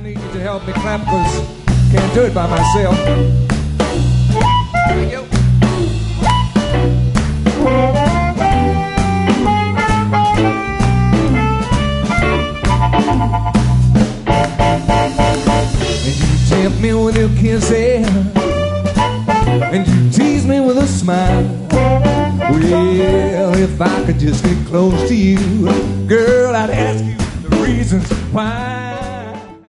need you to help me clap because can't do it by myself. Thank you. And you tempt me with your kisses, and you tease me with a smile. Well, if I could just get close to you, girl, I'd ask you the reasons why.